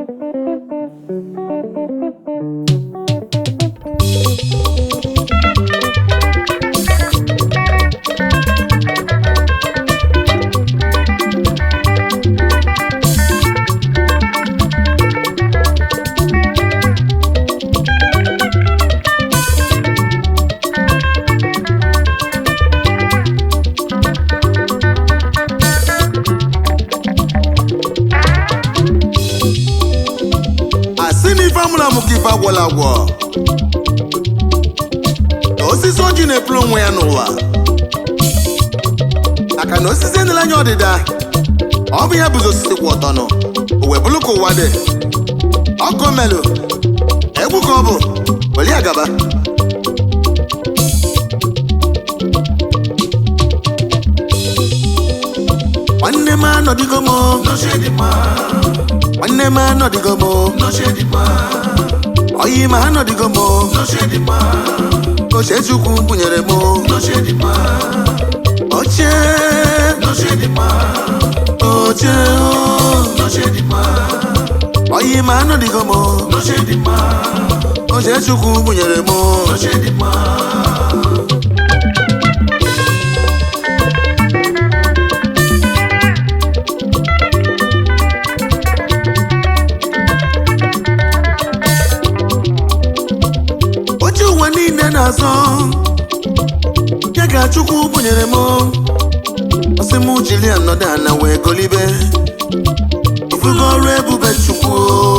Mukifa gwalagwo osisi oji na-epulu onwe ya n'ụwa aka na osisi enele anya ọdịda ọ bụ ya bụzi osisi kwụ ọtọ nọ o wee bụrụ ka ụwa dị ọkụ melụ egwu ka ọ bụ weli agaba nwanne m anọdịgo m nwanne m anọdịgo m oyi ma anọdịgo m oche Chukwu bunyere m oche oyi ma anọdịgo m oche Chukwu bunyere m n'azọ ya ga Chukwu bunyere m ọsị m jiri anọdụ ana wee golibe ifugo ọrụ ebube Chukwu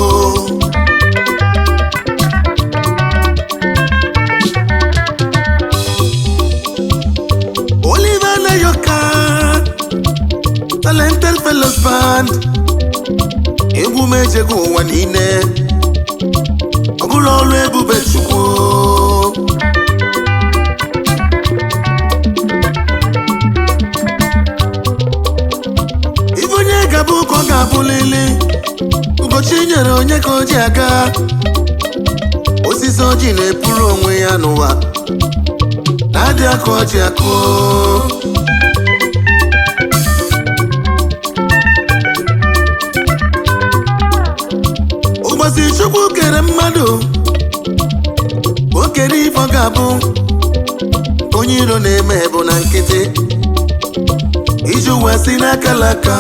Oliver Nayoka Talented Fellows Band egwu m ejego ụwa niile ọ bụrụ ọrụ ebube Chukwu bụ ka ọ ga-abụlili ụbọchị nyere onye ka o ji aga osisi ọjị na-epuru onwe ya n'ụwa na-adị aka ọjị akụ ụbọchị Chukwu kere mmadụ o kere ife ọ ga-abụ onye iro na-eme bụ na nkịtị iji ụwa si n'aka laka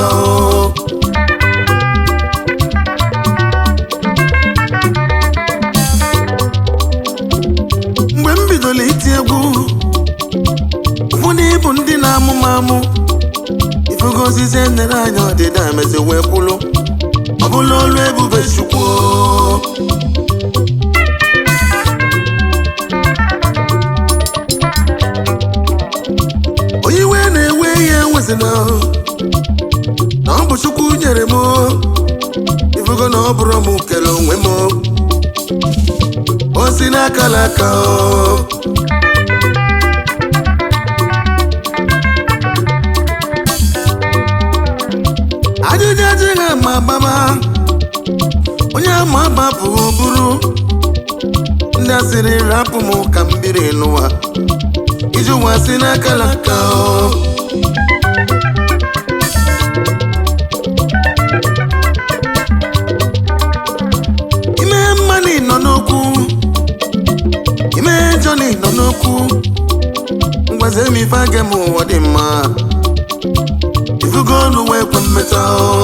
mgbe m bidoro iti egwu ụfọdụ ịbụ ndị na-amụ m amụ ifugo osisi nere anya ọdịda mezi wee kwulu ọ bụla ọrụ ebube Chukwu oyiwe na-ewe ihe enwezina na ọ bụ Chukwu nyere m ifugo na ọ bụrụ m kele onwe m o si n'aka laka ajụjụ adịghị ama agbama onye ama agbapụ bụrụ ndị asịrị rapụ m ka m biri n'ụwa iji ụwa si n'aka laka ime mmanụ nọ n'okwu ime jọni nọ n'okwu ngwaze m ife aga m ụwa dị mma ifugo ọnụ wee kwe mmeta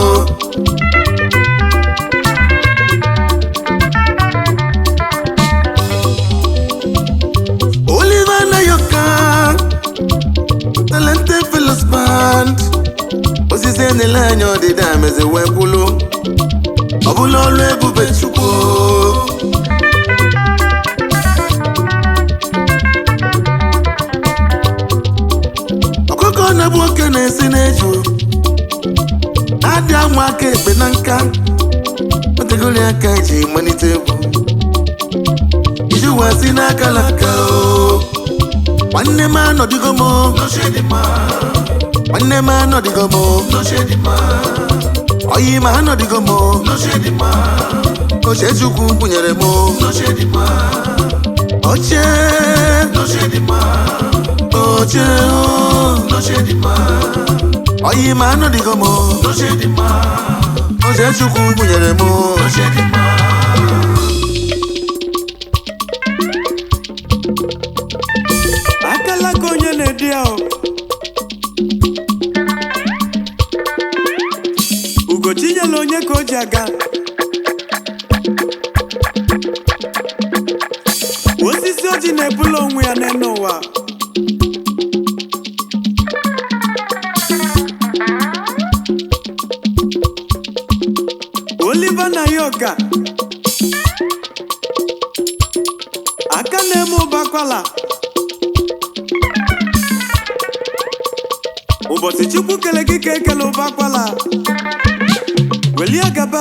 Oliver Nayoka Talented Fellows Band osisi enele anya ọdịda mezi wee kwulu ọ bụla ọrụ ebube Chukwu ọkụkọ na-egbu oke na-esi n'eju adị anwa aka ekpe na nka otegori aka eji malite egwu iji ụwa si n'aka laka nwanne m anọdịgo m nwanne m anọdịgo m oyi ma anọdịgo m oche Chukwu bunyere m oche oyi ma anọdịgo m oche chukwu bunyere m akala ka onye na-edi ya Ugochi nyela onye ka o ji aga osisi oji na-ebula onwe ya n'elu ụwa Oliver Nayoka aka na-eme ụbakwala ụbọchị Chukwu kele gị ka ekele ụbakwala welie gaba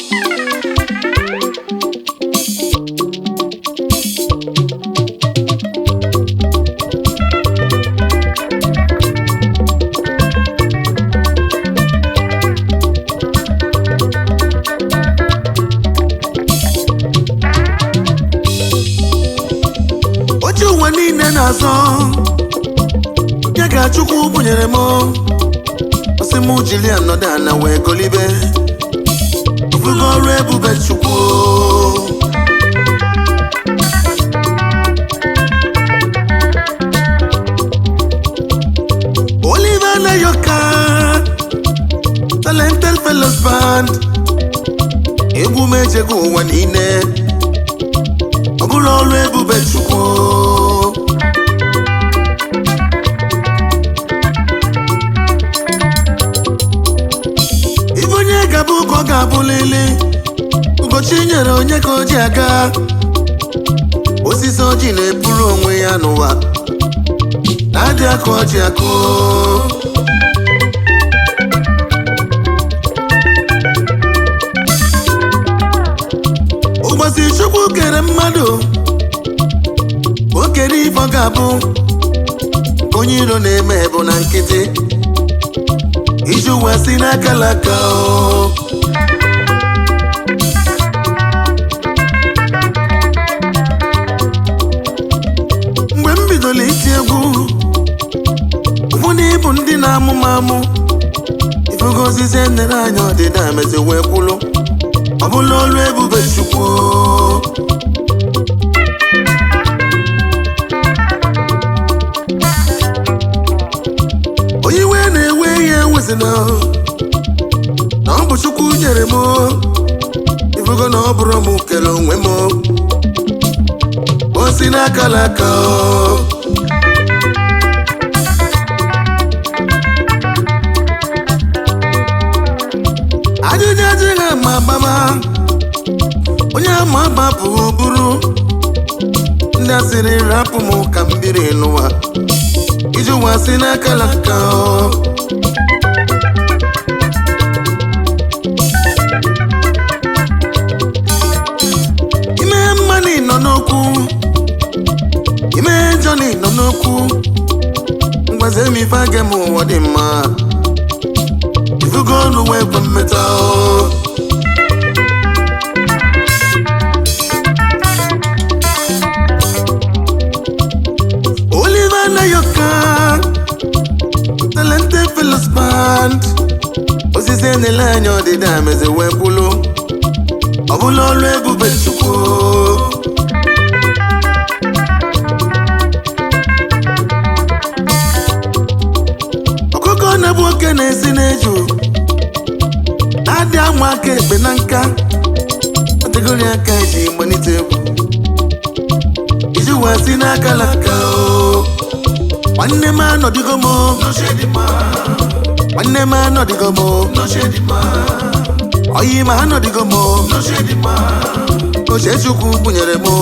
oche ụwa niile na-azọ ya ga Chukwu bunyere m ọsị m jiri anọdụ ana wee golibe ofugo ọrụ ebube Chukwu Oliver Nayoka Talented Fellows Band egwu m ejego ụwa niile ọ bụrụ ọrụ ebube Chukwu ife onye ga-abụ ka ọ ga-abụlili Ugochi nyere onye ka o ji aga osisi ọjị na-eburu onwe ya n'ụwa na-adị aka ọjị akụ ụbọchị Chukwu kere mmadụ o kere ife ọ ga-abụ onye iro na-eme bụ na nkịtị iji ụwa si n'aka laka mgbe m bidoro iti egwu ụfọdụ ịbụ ndị na-amụ m amụ ifugo osisi nere anya ọdịda mezi wee kwụlụ ọ bụla ọrụ ebube Chukwu onye iwe na-ewe ihe ewezina na ọ bụ Chukwu nyere m ifugo na ọ bụrụ m kele onwe m o si n'aka laka ajụjụ adịghị ama agbama onye ama agba bụ bụrụ ndị asịrị rapụ m ka m biri n'ụwa iji ụwa si n'aka laka ime mmanụ nọ n'okwu ime Johnny nọ n'okwu ngwaze m ife aga m ụwa dị mma ifugo ọnụ wee kwe mmeta Oliver Nayoka Talented Fellows Band osisi enele anya ọdịda mezi wee kwụlụ ọ bụla ọrụ ebube Chukwu ọkụkọ na-ebu oke na-esi n'eju na-adị amụ aka ekpe na nka otegori aka eji gbanite egwu iji wee si n'aka laka nwanne m anọdịgo m nwanne m anọdịgo m oyi ma anọdịgo m oche Chukwu bunyere m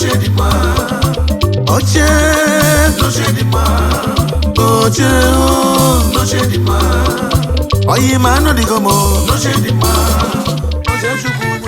oche oyi ma anọdịgo m oche Chukwu